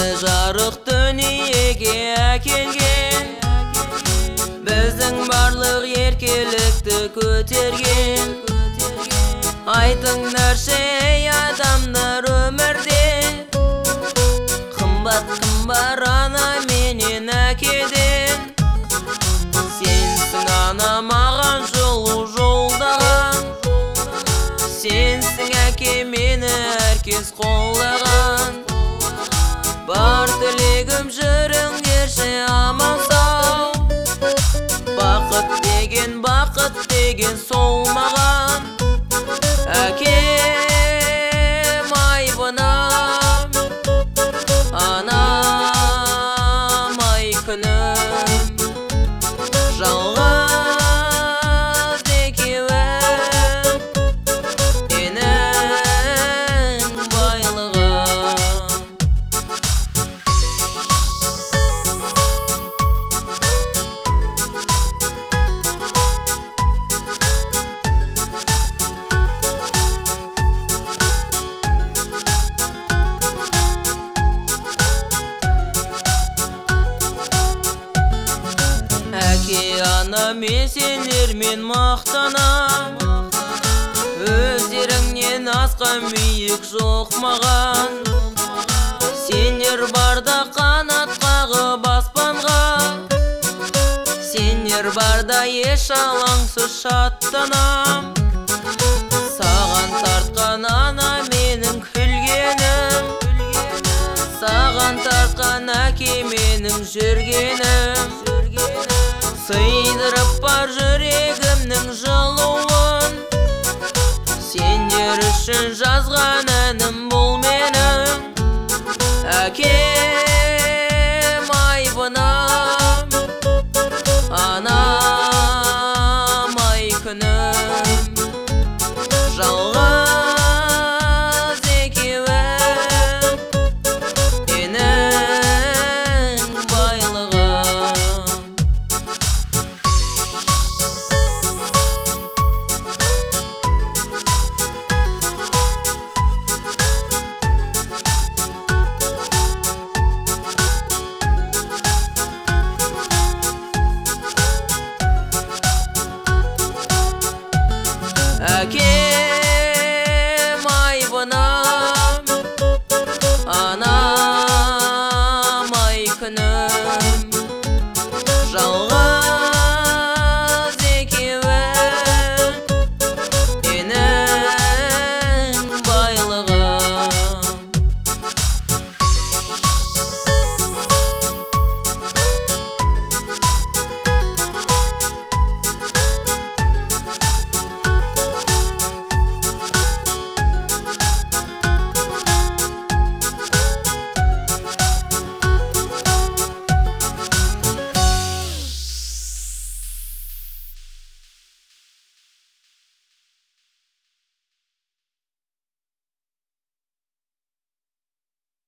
Бізді жарық дүниеге әкелген, біздің барлық еркелікті көтерген. Айтыңдаршы ей адамдар өмірде, қымбат кім бар ана менен әкеден. Сенсің ана маған жолу жолдаған, сенсің әке мені әркез қолдаған. Бар тілегім жүріңдерші аман сау, бақыт деген сол маған. Әкем айбынам, анам ай күнім, жалғыз екеуім менің байлығым. Әке ана мен сендермен мақтанам, өздеріңнен асқан биік жоқ маған. Сендер барда қанат қағып аспанға, сендер барда еш алаңсыз шаттанам. Саған тартқан ана менің күлгенім, саған тартқан әке менің жүргенім. Сыйдырып бар жүрегімнің жылуын, сендер үшін жазған әнім бұл менің. Әкем айбынам, анам ай күнім, жалғыз екеуім менің байлығым. Әке